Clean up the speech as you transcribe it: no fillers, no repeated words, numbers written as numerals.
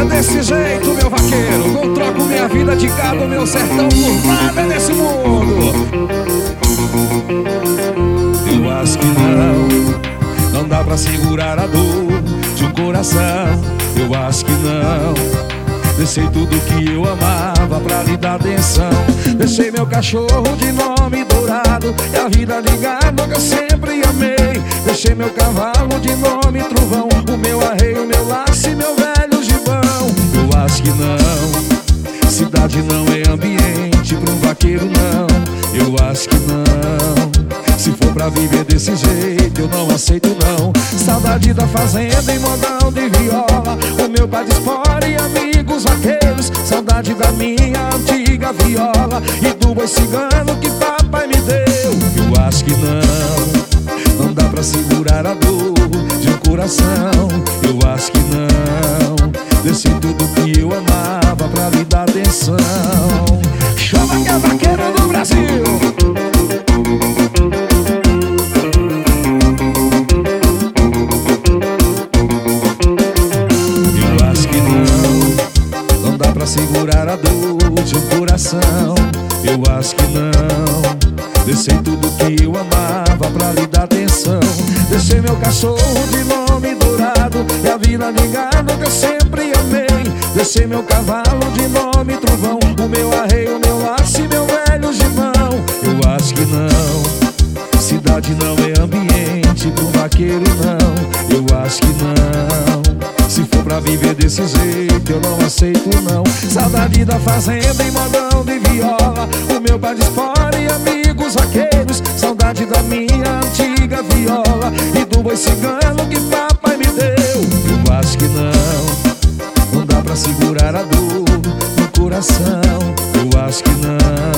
É desse jeito, meu vaqueiro, não troco minha vida de gado, meu sertão por nada nesse mundo. Eu acho que não dá pra segurar a dor de um coração. Eu acho que não. Deixei tudo que eu amava pra lhe dar atenção. Deixei meu cachorro de nome Dourado e a vida ligada que eu sempre amei. Deixei meu cavalo de nome Trovão, o meu arreio, o meu laço e meu velho gibão. Eu acho que não. Cidade não é ambiente pra um vaqueiro, não. Eu acho que não. Se for pra viver desse jeito, eu não aceito, não. Saudade da fazenda em modão de viola, o meu pai de espora e amigos vaqueiros. Saudade da minha antiga viola e do boi cigano que papai me deu. Eu acho que não dá pra segurar a dor de um coração. Eu acho que não. Deixei tudo que eu amava pra lhe dar atenção. Chama que é vaqueiro do Brasil. Segurar a dor de um coração. Eu acho que não. Deixei tudo que eu amava pra lhe dar atenção. Deixei meu cachorro de nome Dourado e a vida ligada que eu sempre amei. Deixei meu cavalo de nome Trovão, o meu arreio, o meu laço e meu velho gibão. Eu acho que não. Cidade não é ambiente pro vaqueiro, não. Eu acho que não. Se for pra viver desse jeito, eu não aceito, não. Saudade da fazenda em modão de viola, o meu pai de espora e amigos vaqueiros. Saudade da minha antiga viola e do boi cigano que papai me deu. Eu acho que não dá pra segurar a dor no coração. Eu acho que não.